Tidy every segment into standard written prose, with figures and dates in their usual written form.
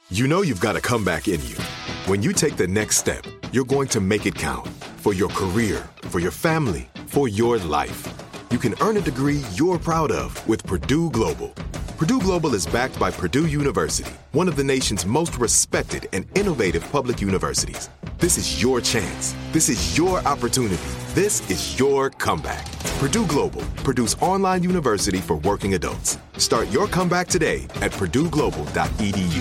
You know you've got a comeback in you. When you take the next step, you're going to make it count. For your career, for your family, for your life. You can earn a degree you're proud of with Purdue Global. Purdue Global is backed by Purdue University, one of the nation's most respected and innovative public universities. This is your chance. This is your opportunity. This is your comeback. Purdue Global, Purdue's online university for working adults. Start your comeback today at purdueglobal.edu.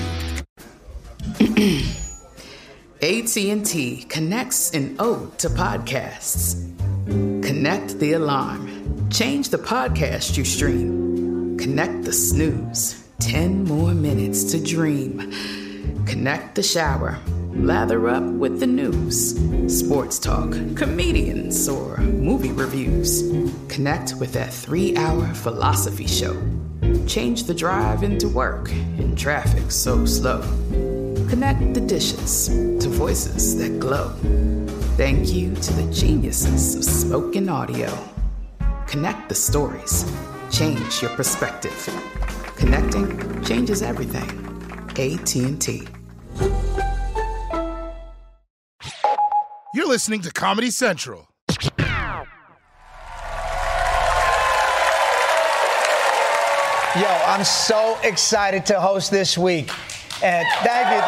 AT&T connects an ode to podcasts. Connect the alarm. Change the podcast you stream. Connect the snooze. 10 more minutes to dream. Connect the shower. Lather up with the news. Sports talk, comedians, or movie reviews. Connect with that 3-hour philosophy show. Change the drive into work in traffic so slow. Connect the dishes to voices that glow. Thank you to the geniuses of spoken audio. Connect the stories. Change your perspective. Connecting changes everything. AT&T. You're listening to Comedy Central. Yo, I'm so excited to host this week. And thank you.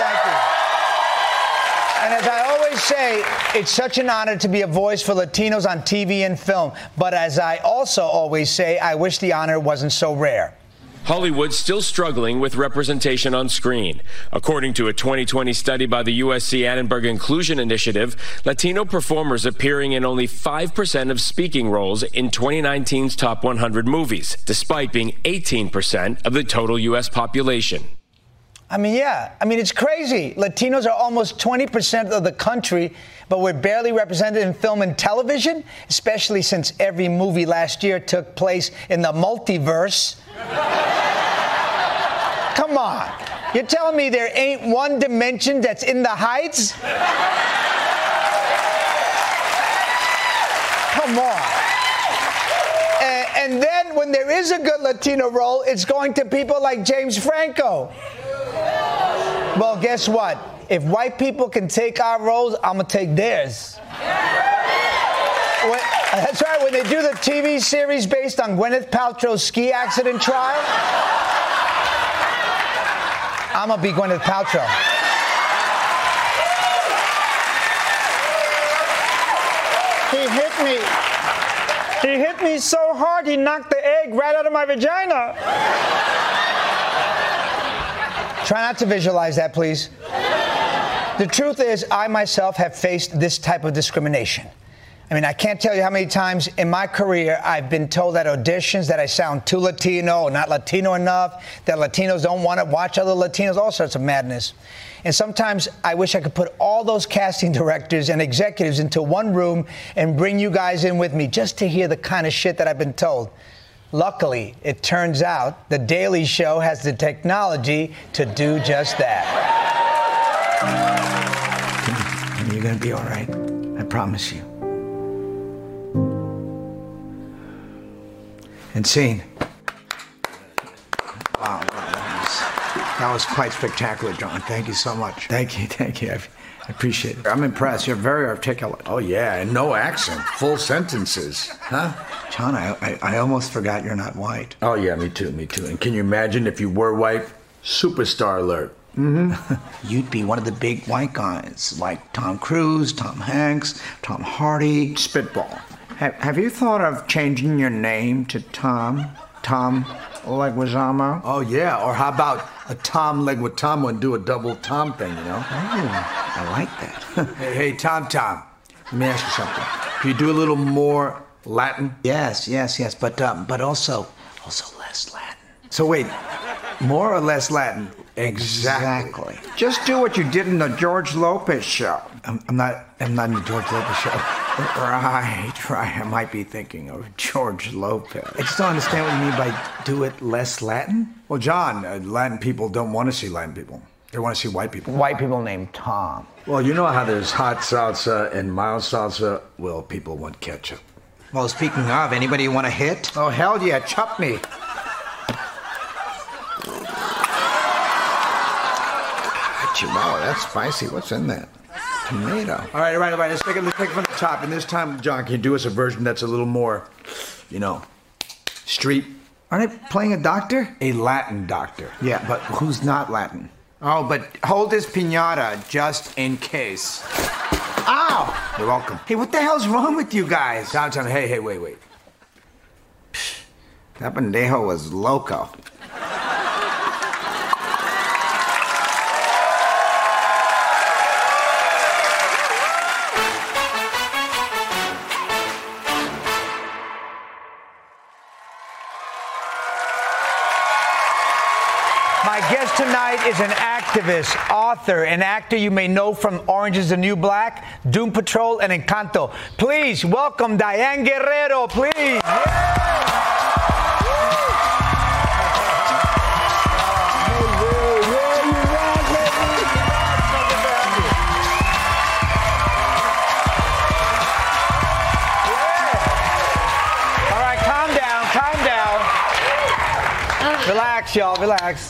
And as I always say, it's such an honor to be a voice for Latinos on TV and film. But as I also always say, I wish the honor wasn't so rare. Hollywood's still struggling with representation on screen. According to a 2020 study by the USC Annenberg Inclusion Initiative, Latino performers appearing in only 5% of speaking roles in 2019's top 100 movies, despite being 18% of the total U.S. population. It's crazy. Latinos are almost 20% of the country, but we're barely represented in film and television, especially since every movie last year took place in the multiverse. Come on. You're telling me there ain't one dimension that's in the heights? Come on. And then when there is a good Latino role, it's going to people like James Franco. Well, guess what? If white people can take our roles, I'm going to take theirs. That's right. When they do the TV series based on Gwyneth Paltrow's ski accident trial, I'm going to be Gwyneth Paltrow. He hit me so hard, he knocked the egg right out of my vagina. Try not to visualize that, please. The truth is, I myself have faced this type of discrimination. I can't tell you how many times in my career I've been told at auditions that I sound too Latino or not Latino enough, that Latinos don't want to watch other Latinos, all sorts of madness. And sometimes I wish I could put all those casting directors and executives into one room and bring you guys in with me just to hear the kind of shit that I've been told. Luckily, it turns out The Daily Show has the technology to do just that. You're going to be all right. I promise you. And scene. Wow, that was quite spectacular, John. Thank you so much. Thank you. I appreciate it. I'm impressed. You're very articulate. Oh, yeah, and no accent. Full sentences. Huh? John, I almost forgot you're not white. Oh, yeah, me too. And can you imagine if you were white? Superstar alert. Mm-hmm. You'd be one of the big white guys, like Tom Cruise, Tom Hanks, Tom Hardy. Spitball. Have you thought of changing your name to Tom? Tom Leguizamo? Oh, yeah. Or how about a Tom Leguizamo and do a double Tom thing, you know? Oh, I like that. Hey, Tom. Let me ask you something. Can you do a little more Latin? Yes. But also less Latin. So wait, more or less Latin? Exactly. Just do what you did in the George Lopez show. I'm not in the George Lopez show. Right. I might be thinking of George Lopez. I just don't understand what you mean by do it less Latin. Well, John, Latin people don't want to see Latin people. They want to see white people. White people named Tom. Well, you know how there's hot salsa and mild salsa? Well, people want ketchup. Well, speaking of, anybody want a hit? Oh, hell yeah, chop me. Chihuahua, that's spicy. What's in that? Tomato. All right. Let's take it from the top. And this time, John, can you do us a version that's a little more, street? Aren't they playing a doctor? A Latin doctor. Yeah, but who's not Latin? Oh, but hold this piñata just in case. Ow! You're welcome. Hey, what the hell's wrong with you guys? Downtown, hey, wait. That pendejo was loco. My guest tonight is an activist, author, an actor you may know from Orange is the New Black, Doom Patrol, and Encanto. Please welcome Diane Guerrero, please. Yeah. Relax, y'all. Relax.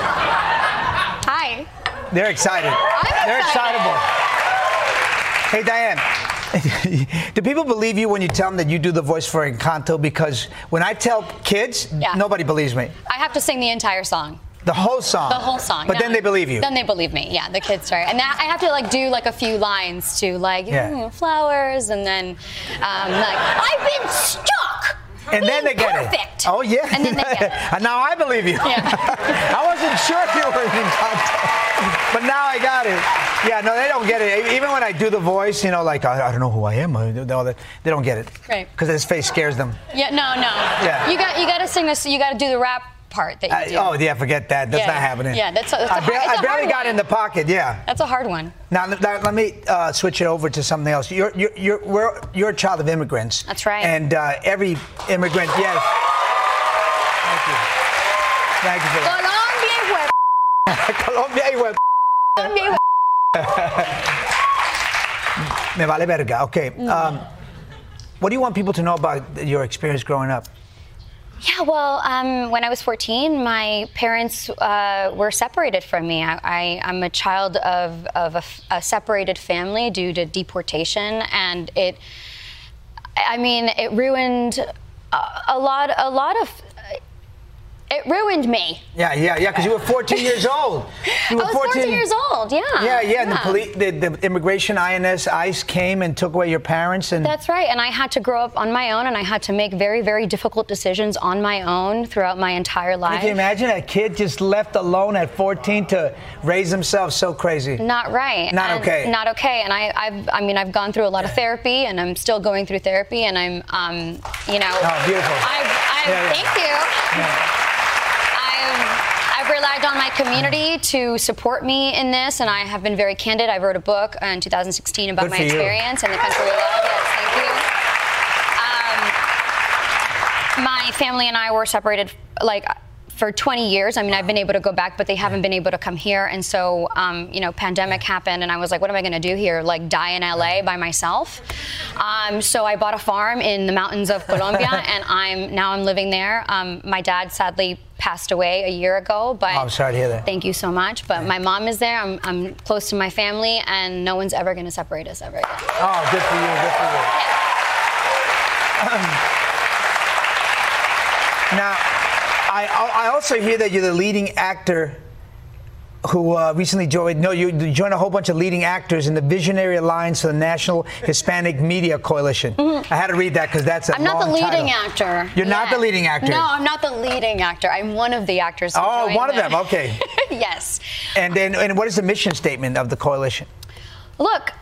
Hi. They're excited. They're excitable. Hey, Diane. Do people believe you when you tell them that you do the voice for Encanto? Because when I tell kids, nobody believes me. I have to sing the entire song. The whole song? The whole song. But then they believe you? Then they believe me, yeah. The kids start. And I have to, do, a few lines to, flowers, and then, I've been stuck! And then they get perfect. it. Oh, yeah. And then they get it. And now I believe you. Yeah. I wasn't sure if you were in Encanto, but now I got it. Yeah, no, they don't get it. Even when I do the voice, I don't know who I am. They don't get it. Right. Because his face scares them. Yeah, no. Yeah. You got to sing this. You got to do the rap part that you do. Oh, yeah, forget that. That's not happening. Yeah, I barely got in the pocket, yeah. That's a hard one. Now, let me switch it over to something else. You're a child of immigrants. That's right. And every immigrant, yes. Thank you for that. Colombia y hue. Me vale verga. Okay. What do you want people to know about your experience growing up? Yeah, well, when I was 14, my parents were separated from me. I'm a child of a separated family due to deportation, and it ruined a lot of. It ruined me. Yeah, because you were 14 years old. I was 14 years old, yeah. Yeah. And the immigration ICE came and took away your parents. And that's right, and I had to grow up on my own, and I had to make very, very difficult decisions on my own throughout my entire life. Can you imagine a kid just left alone at 14 to raise himself? So crazy. Not right. Not okay. Not okay, and I've gone through a lot of therapy, and I'm still going through therapy, and I'm, Oh, beautiful. Thank you. Yeah. I've relied on my community to support me in this, and I have been very candid. I wrote a book in 2016 about my experience in the country we love. Yes, thank you. My family and I were separated, for 20 years. I've been able to go back, but they haven't been able to come here. And so, pandemic happened, and I was like, what am I going to do here? Die in LA by myself? So I bought a farm in the mountains of Colombia, and I'm living there. My dad sadly passed away a year ago, but I'm sorry to hear that. Thank you so much. But my mom is there. I'm close to my family, and no one's ever going to separate us ever again. Oh, good for you. Good for you. Yeah. Now, I also hear that you're the leading actor who recently joined. No, you joined a whole bunch of leading actors in the Visionary Alliance for the National Hispanic Media Coalition. Mm-hmm. I had to read that because that's a long title. I'm not the leading actor. You're not the leading actor? No, I'm not the leading actor. I'm one of the actors. Oh, one of them. Okay. Yes. And what is the mission statement of the coalition? Look,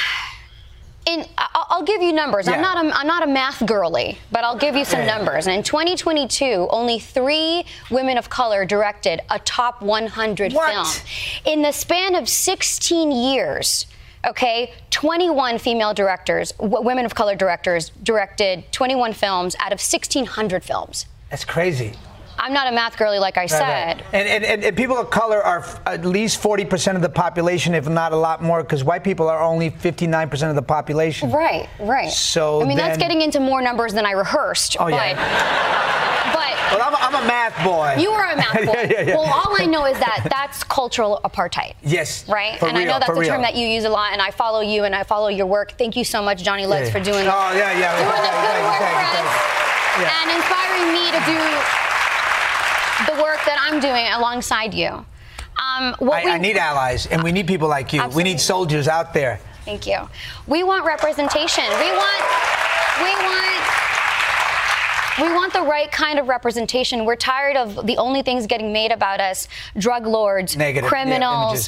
I'll give you numbers. Yeah. I'm not a math girly, but I'll give you some numbers. And in 2022, only 3 women of color directed a top 100 film. In the span of 16 years, 21 female directors, women of color directors, directed 21 films out of 1,600 films. That's crazy. I'm not a math girly, like I said. Right. And people of color are at least 40% of the population, if not a lot more, because white people are only 59% of the population. Right. So that's getting into more numbers than I rehearsed. Oh, yeah. But Well, I'm a math boy. You are a math boy. Yeah. Well, all I know is that that's cultural apartheid. Yes. Right? For and real, I know that's a real. term that you use a lot, and I follow you and I follow your work. Thank you so much, Johnny Legs, for doing Oh, yeah. doing the good work for us and inspiring me to do the work that I'm doing alongside you. I need allies, and we need people like you. Absolutely. We need soldiers out there. Thank you. We want representation. We want the right kind of representation. We're tired of the only things getting made about us: drug lords, negative criminals,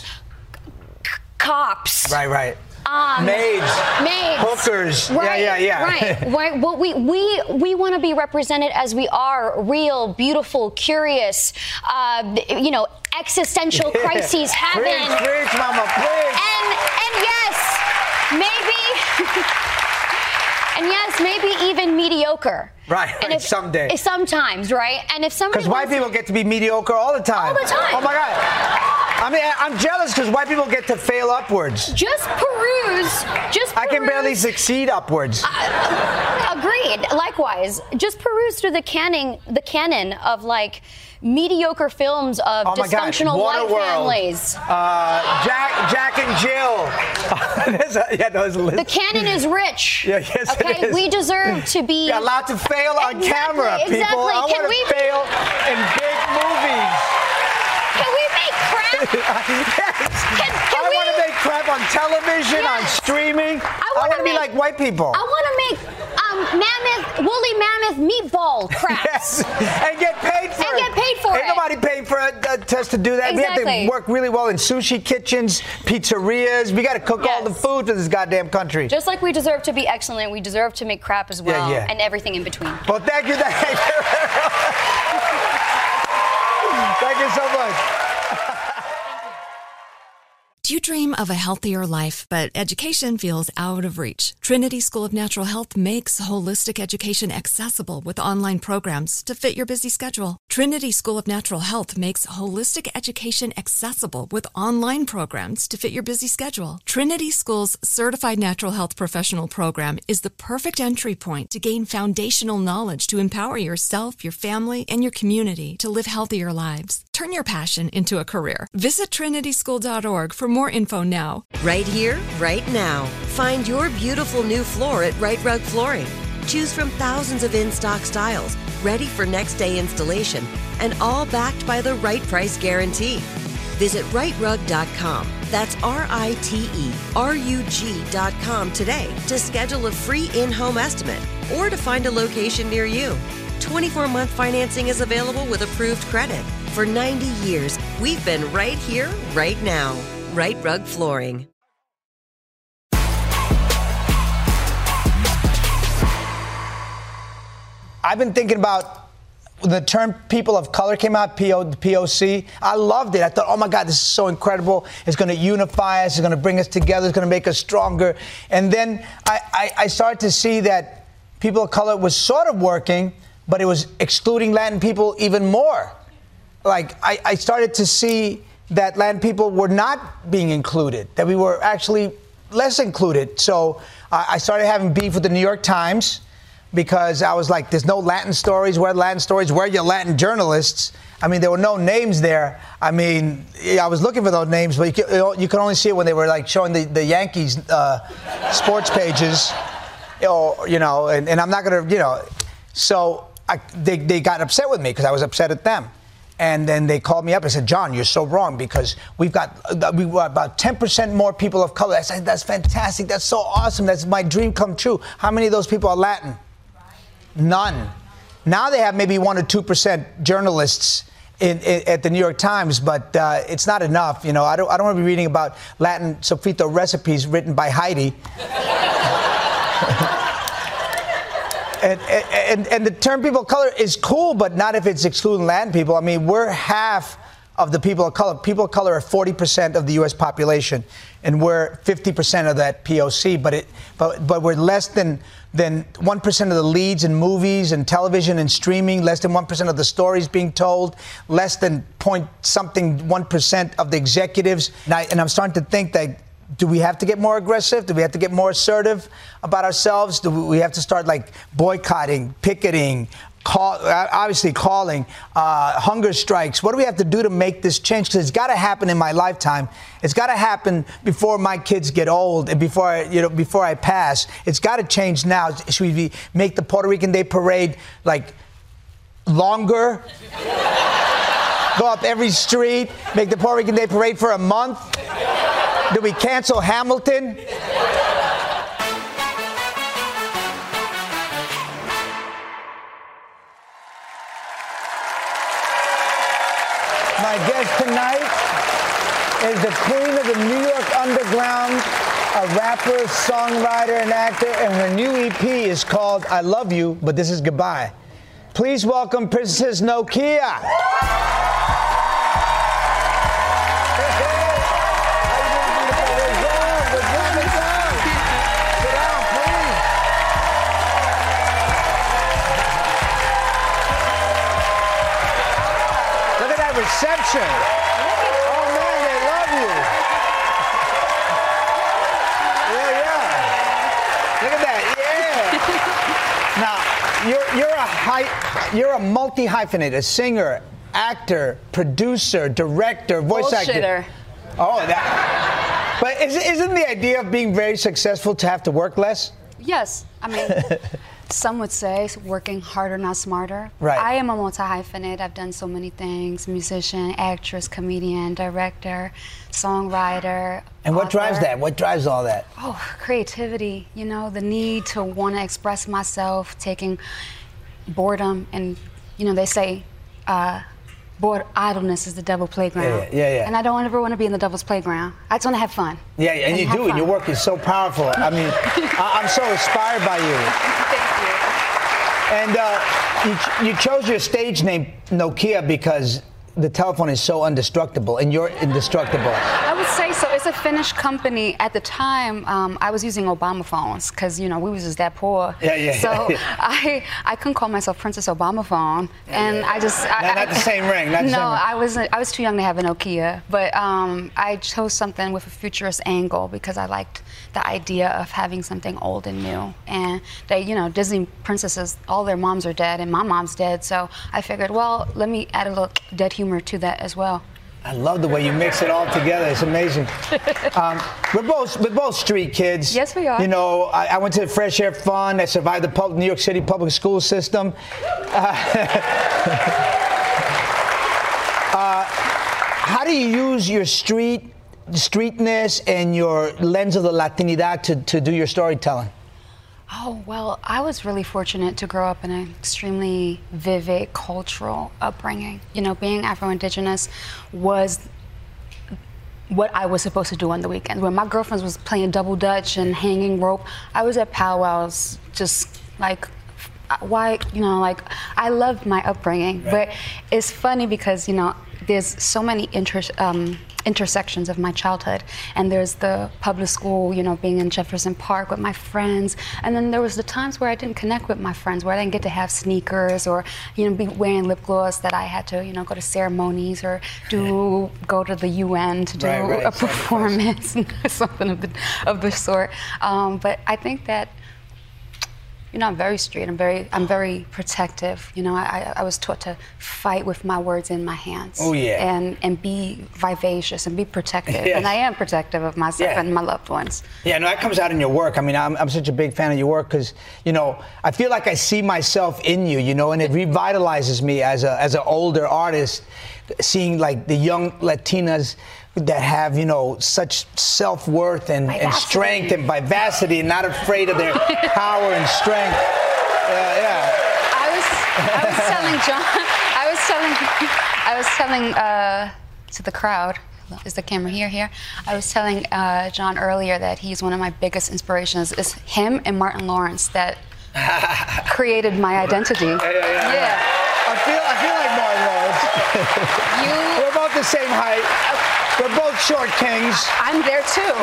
cops. Right. Maids, hookers. Right, Yeah. Right. Well, we want to be represented as we are: real, beautiful, curious. Existential crises having. Preach, mama, preach. And yes, maybe even mediocre. Right. Someday. Sometimes, right? And if somebody because white people get to be mediocre all the time. All the time. Oh my God. I mean, I'm jealous because white people get to fail upwards. Just peruse. I can barely succeed upwards. Agreed. Likewise, just peruse through the canon of like mediocre films of dysfunctional white families. Jack and Jill. The canon is rich. Yes, okay, it is. we deserve to be allowed to fail on camera, people. Exactly. I want to fail in big movies. Can we make crap? Yes. I want to make crap on television, on streaming. I want to be like white people. I want to make woolly mammoth meatball craps. Yes. And get paid for it. Ain't nobody paid for us to do that. Exactly. We have to work really well in sushi kitchens, pizzerias. We got to cook all the food for this goddamn country. Just like we deserve to be excellent, we deserve to make crap as well, Yeah. and everything in between. Well, thank you. Thank you so much. Do you dream of a healthier life, but education feels out of reach? Trinity School of Natural Health makes holistic education accessible with online programs to fit your busy schedule. Trinity School of Natural Health makes holistic education accessible with online programs to fit your busy schedule. Trinity School's Certified Natural Health Professional Program is the perfect entry point to gain foundational knowledge to empower yourself, your family, and your community to live healthier lives. Turn your passion into a career. Visit trinityschool.org for more info now. Right here, right now. Find your beautiful new floor at Right Rug Flooring. Choose from thousands of in-stock styles, ready for next day installation, and all backed by the right price guarantee. Visit rightrug.com. That's RITERUG.com today to schedule a free in-home estimate or to find a location near you. 24-month financing is available with approved credit. For 90 years, we've been right here, right now. Right Rug Flooring. I've been thinking about the term people of color came out, POC. I loved it. I thought, oh my God, this is so incredible. It's going to unify us. It's going to bring us together. It's going to make us stronger. And then I started to see that people of color was sort of working, but it was excluding Latin people even more. Like, I started to see that Latin people were not being included, that we were actually less included. So I started having beef with the New York Times because I was like, there's no Latin stories. Where are Latin stories? Where are your Latin journalists? I mean, there were no names there. I mean, I was looking for those names, but you could only see it when they were like showing the Yankees sports pages, and I'm not going to, So they got upset with me because I was upset at them. And then they called me up and said, John, you're so wrong because we got about 10% more people of color. I said, that's fantastic. That's so awesome. That's my dream come true. How many of those people are Latin? None. Now they have maybe 1 or 2% journalists at the New York Times, but it's not enough. I don't want to be reading about Latin sofrito recipes written by Heidi. And the term people of color is cool, but not if it's excluding Latin people. I mean, we're half of the people of color. People of color are 40% of the U.S. population, and we're 50% of that POC. But we're less than 1% of the leads in movies and television and streaming, less than 1% of the stories being told, less than 1% of the executives. And I'm starting to think that, do we have to get more aggressive? Do we have to get more assertive about ourselves? Do we have to start like boycotting, picketing, obviously calling, hunger strikes. What do we have to do to make this change? Because it's got to happen in my lifetime. It's got to happen before my kids get old and before I pass. It's got to change now. Should we make the Puerto Rican Day Parade like longer? Go up every street, make the Puerto Rican Day Parade for a month? Do we cancel Hamilton? My guest tonight is the queen of the New York Underground, a rapper, songwriter, and actor, and her new EP is called I Love You, but This Is Goodbye. Please welcome Princess Nokia. Reception. Oh man, they love you. Yeah. Look at that. Yeah. Now, you're a multi-hyphenated, singer, actor, producer, director, voice actor. Oh, that. But isn't the idea of being very successful to have to work less? Yes. I mean, some would say working harder, not smarter. Right. I am a multi-hyphenate. I've done so many things: musician, actress, comedian, director, songwriter. And what author. drives that? What drives all that? Oh, creativity. You know, the need to want to express myself, taking boredom, and they say idleness is the devil's playground. Yeah. And I don't ever want to be in the devil's playground. I just want to have fun. Yeah, and you do, and your work is so powerful. I mean, I'm so inspired by you. Thank you. And you chose your stage name Nokia because the telephone is so indestructible, and you're indestructible. I would say so. It's a Finnish company. At the time, I was using Obama phones because, we was just that poor. Yeah. So I couldn't call myself Princess Obama phone, and I just... Not the same ring. Not the same ring. I was too young to have a Nokia, but I chose something with a futurist angle because I liked the idea of having something old and new. And they, Disney princesses, all their moms are dead, and my mom's dead, so I figured, well, let me add a little dead humor to that as well. I love the way you mix it all together. It's amazing. We're both street kids. Yes, we are. I went to the Fresh Air Fund. I survived the New York City public school system. How do you use your streetness and your lens of the Latinidad to do your storytelling? Oh, well, I was really fortunate to grow up in an extremely vivid cultural upbringing. Being Afro-Indigenous was what I was supposed to do on the weekends. When my girlfriends was playing double dutch and hanging rope, I was at powwows just like, why, I loved my upbringing. Right. But it's funny because, there's so many intersections of my childhood, and there's the public school, being in Jefferson Park with my friends, and then there was the times where I didn't connect with my friends, where I didn't get to have sneakers or be wearing lip gloss, that I had to go to ceremonies or go to the UN to do a performance, something of the sort. But I think that I'm very straight. I'm very protective. I was taught to fight with my words in my hands. Oh yeah. And be vivacious and be protective. Yes. And I am protective of myself and my loved ones. Yeah, no, that comes out in your work. I mean, I'm such a big fan of your work because, I feel like I see myself in you, and it revitalizes me as an older artist, seeing like the young Latinas that have, such self-worth and strength and vivacity and not afraid of their power and strength. I was telling to the crowd, is the camera here? I was telling John earlier that he's one of my biggest inspirations. It's him and Martin Lawrence that created my identity. Yeah. I feel like Martin Lawrence. We're about the same height. We're both short kings. I'm there too.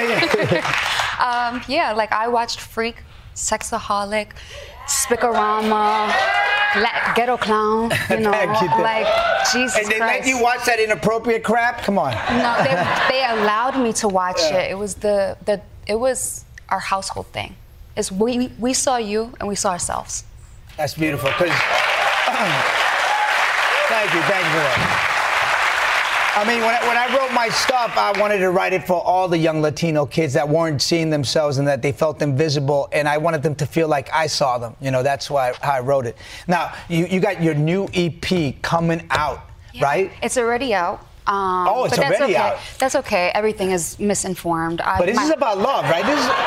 Yeah. Like I watched Freak, Sexaholic, Spikorama, Ghetto Clown, like Jesus And they Christ. let you watch that inappropriate crap? Come on. No, they allowed me to watch it. It was it was our household thing. It's we saw you and we saw ourselves. That's beautiful, because Thank you for that. I mean, when I wrote my stuff, I wanted to write it for all the young Latino kids that weren't seeing themselves and that they felt invisible, and I wanted them to feel like I saw them. You know, that's how I wrote it. Now, you got your new EP coming out, right? It's already out. It's but already out. That's okay. Everything is misinformed. But this is about love, right? This is...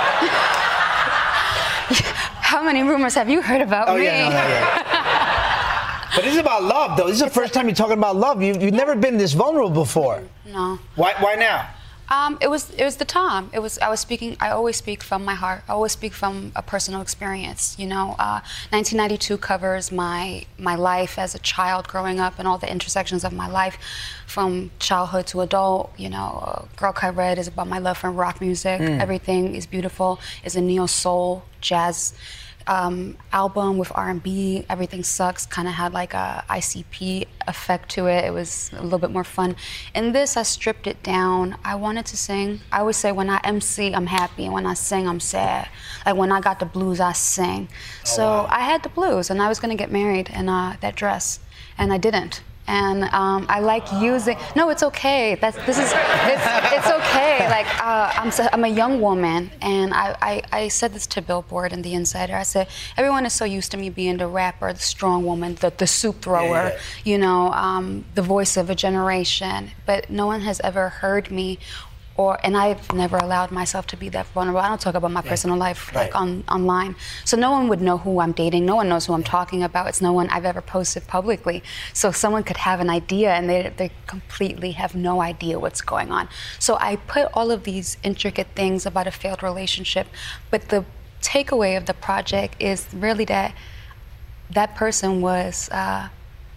How many rumors have you heard about me? Yeah. But this is about love, though. This is the first time you're talking about love. You've never been this vulnerable before. No. Why now? It was the time. I always speak from my heart. I always speak from a personal experience. You know, 1992 covers my life as a child growing up and all the intersections of my life, from childhood to adult. You know, Girl Cut Red is about my love for rock music. Everything is Beautiful is a neo soul jazz album with R&B. Everything Sucks kind of had like a ICP effect to it. It was a little bit more fun. In this, I stripped it down. I wanted to sing. I always say when I MC, I'm happy, and when I sing, I'm sad. Like when I got the blues, I sing. I had the blues, and I was gonna get married in that dress, and I didn't. And I like using. No, it's okay. It's okay. Like I'm a young woman, and I said this to Billboard and The Insider. I said everyone is so used to me being the rapper, the strong woman, the soup thrower, you know, the voice of a generation. But no one has ever heard me. And I've never allowed myself to be that vulnerable. I don't talk about my personal life like online. So no one would know who I'm dating. No one knows who I'm talking about. It's no one I've ever posted publicly. So someone could have an idea and they completely have no idea what's going on. So I put all of these intricate things about a failed relationship, but the takeaway of the project is really that person was that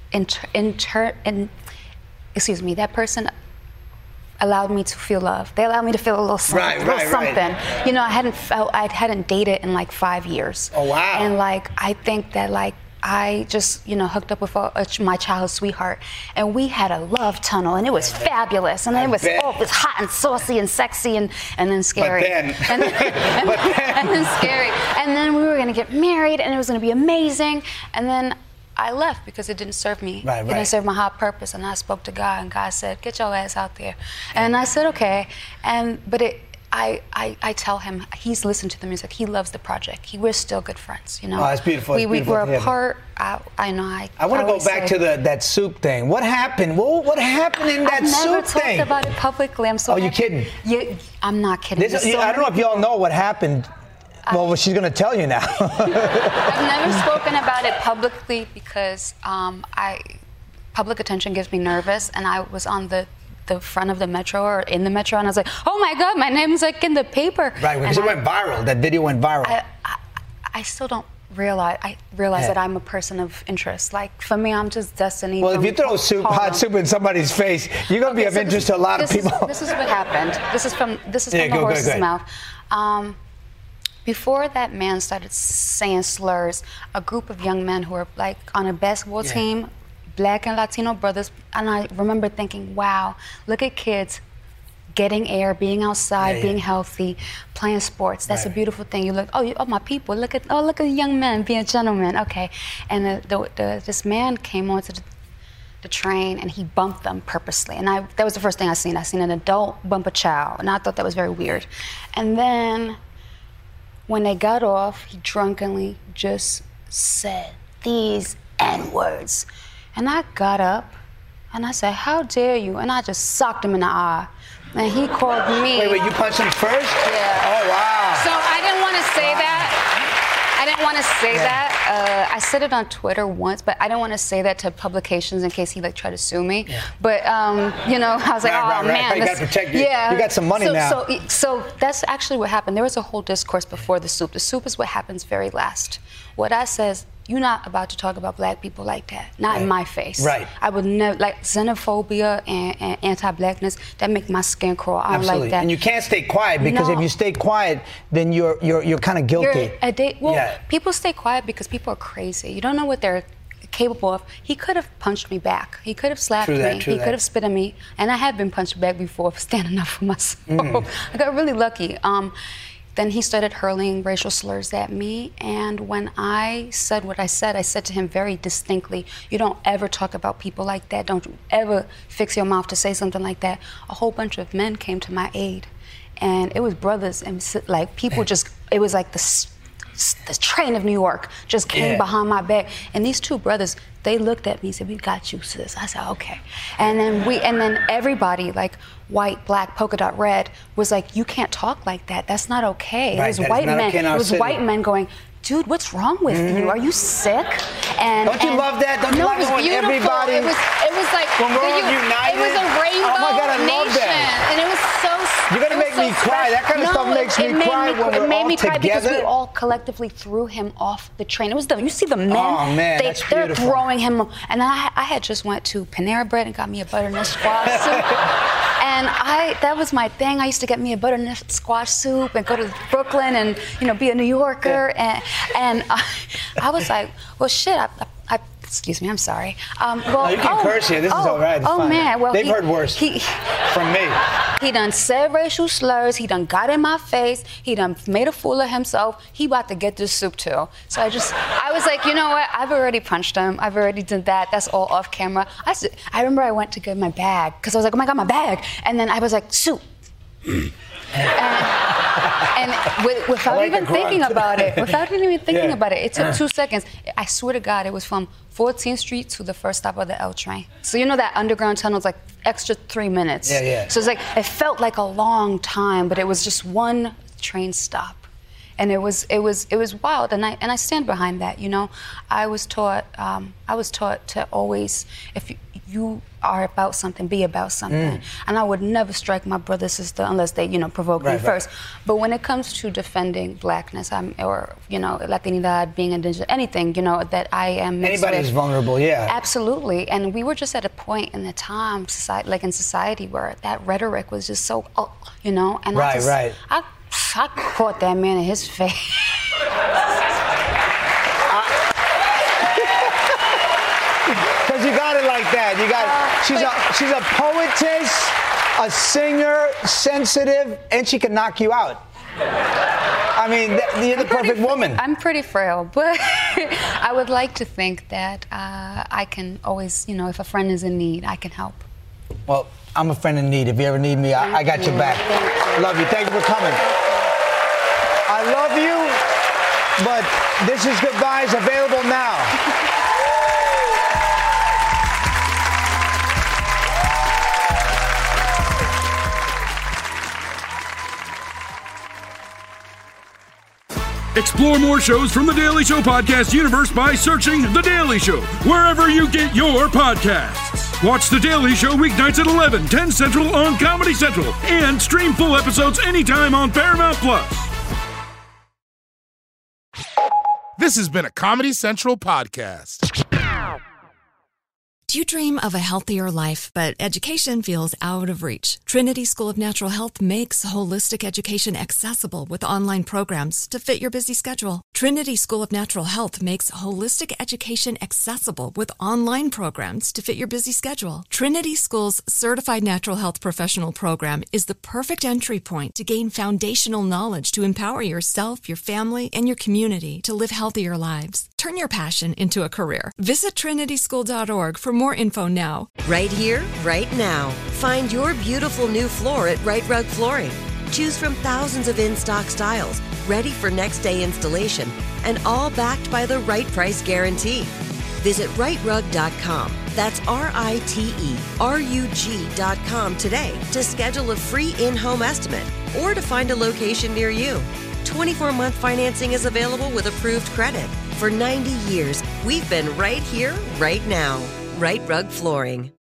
person allowed me to feel love. They allowed me to feel a little something. Right. You know, I hadn't dated in like 5 years. Oh, wow. And like, I think that like, I just, you know, hooked up with my childhood sweetheart, and we had a love tunnel, and it was fabulous, and it was hot and saucy and sexy, and then scary. And then scary. And then we were gonna get married, and it was gonna be amazing, and then I left because it didn't serve me. It didn't serve my high purpose, and I spoke to God, and God said, "Get your ass out there." And I said, "Okay." I tell him, he's listened to the music. He loves the project. We're still good friends, you know. Oh, that's beautiful. We were apart. I know. I want to go back to that soup thing. What happened? What happened in that soup thing? I've never talked about it publicly. I'm so. Oh, you kidding? Yeah, I'm not kidding. I don't know if y'all know what happened. Well, she's going to tell you now. I've never spoken about it publicly because public attention gives me nervous, and I was on the front of the metro or in the metro, and I was like, oh my God, my name's like in the paper. Right, because it went viral. That video went viral. I still don't realize. I realize that I'm a person of interest. Like for me, I'm just Destiny. Well, if you throw hot soup in somebody's face, you're going to be of interest to a lot of people. This is what happened. This is from the horse's mouth. Before that man started saying slurs, a group of young men who were like on a basketball team, Black and Latino brothers, and I remember thinking, wow, look at kids getting air, being outside, being healthy, playing sports. That's a beautiful thing. You look, oh, my people, look at young men being gentlemen. Okay, and this man came onto the train and he bumped them purposely, and that was the first thing I seen. I seen an adult bump a child, and I thought that was very weird. And then when they got off, he drunkenly just said these N-words. And I got up and I said, how dare you? And I just socked him in the eye. And he called me. Wait, you punched him first? Yeah. Oh, wow. So I didn't want to say that. I said it on Twitter once, but I didn't want to say that to publications in case he like tried to sue me. Yeah. But you know, I was like, man, you got to protect you. Yeah. You got some money now. So that's actually what happened. There was a whole discourse before the soup. The soup is what happens very last. What I says, you're not about to talk about Black people like that. Not in my face. Right. I would never, like xenophobia and anti-Blackness, that make my skin crawl. I don't like that. And you can't stay quiet because if you stay quiet, then you're kind of guilty. People stay quiet because people are crazy. You don't know what they're capable of. He could have punched me back. He could have slapped me. He could have spit at me. And I have been punched back before for standing up for myself. I got really lucky. then he started hurling racial slurs at me. And when I said what I said to him very distinctly, you don't ever talk about people like that. Don't you ever fix your mouth to say something like that. A whole bunch of men came to my aid. And it was brothers and like people just, it was like the train of New York just came behind my back. And these two brothers, they looked at me and said, "We got you, sis." I said, "Okay." And then everybody, like white, black, polka dot red, was like, "You can't talk like that. That's not okay." Right, it was white men. It was white men going, "Dude, what's wrong with you? Are you sick?" And don't you love that? Don't you love it when everybody? It was like when we're all united. It was a rainbow Oh my God, I love nation, that. and it was so. You're gonna make me cry. That kind of stuff makes me cry when we're all together. It made me cry because we all collectively threw him off the train. It was you see the men. Oh man, that's beautiful. They're throwing him, and then I had just went to Panera Bread and got me a butternut squash soup. And that was my thing. I used to get me a butternut squash soup and go to Brooklyn and, be a New Yorker. And I was like, well, shit, excuse me, I'm sorry. No, you can curse here. This is all right. It's fine. Man. Well, they've heard worse from me. He done said racial slurs. He done got in my face. He done made a fool of himself. He about to get this soup too. So I was like, you know what? I've already punched him. I've already done that. That's all off camera. I remember I went to get my bag because I was like, oh my God, my bag. And then I was like, soup. And without even thinking about it, it took 2 seconds. I swear to God, it was from 14th Street to the first stop of the L train. So that underground tunnel is like extra 3 minutes. Yeah. So it's like, it felt like a long time, but it was just one train stop. And it was wild, and I stand behind that. I was taught to always, if you are about something, be about something. And I would never strike my brother, sister, unless they, provoke me first. But when it comes to defending blackness, or Latinidad, being indigenous, anything, that I am mixed Anybody's with, vulnerable, yeah. Absolutely. And we were just at a point in the time, in society, where that rhetoric was just so, and right. I caught that man in his face. Because you got it like that. She's a poetess, a singer, sensitive, and she can knock you out. I mean, you're the perfect woman. I'm pretty frail, but I would like to think that I can always, if a friend is in need, I can help. Well, I'm a friend in need. If you ever need me, I got your back. Love you. Thank you for coming. I love you, but This Is Goodbye is available now. Explore more shows from The Daily Show podcast universe by searching The Daily Show wherever you get your podcasts. Watch The Daily Show weeknights at 11, 10 Central on Comedy Central, and stream full episodes anytime on Paramount+. This has been a Comedy Central podcast. Do you dream of a healthier life, but education feels out of reach? Trinity School of Natural Health makes holistic education accessible with online programs to fit your busy schedule. Trinity School of Natural Health makes holistic education accessible with online programs to fit your busy schedule. Trinity School's Certified Natural Health Professional Program is the perfect entry point to gain foundational knowledge to empower yourself, your family, and your community to live healthier lives. Turn your passion into a career. Visit trinityschool.org for more info now. Right here, right now. Find your beautiful new floor at Right Rug Flooring. Choose from thousands of in-stock styles, ready for next day installation, and all backed by the right price guarantee. Visit rightrug.com. That's RITERUG.com today to schedule a free in-home estimate or to find a location near you. 24-month financing is available with approved credit. For 90 years, we've been right here, right now. Right Rug Flooring.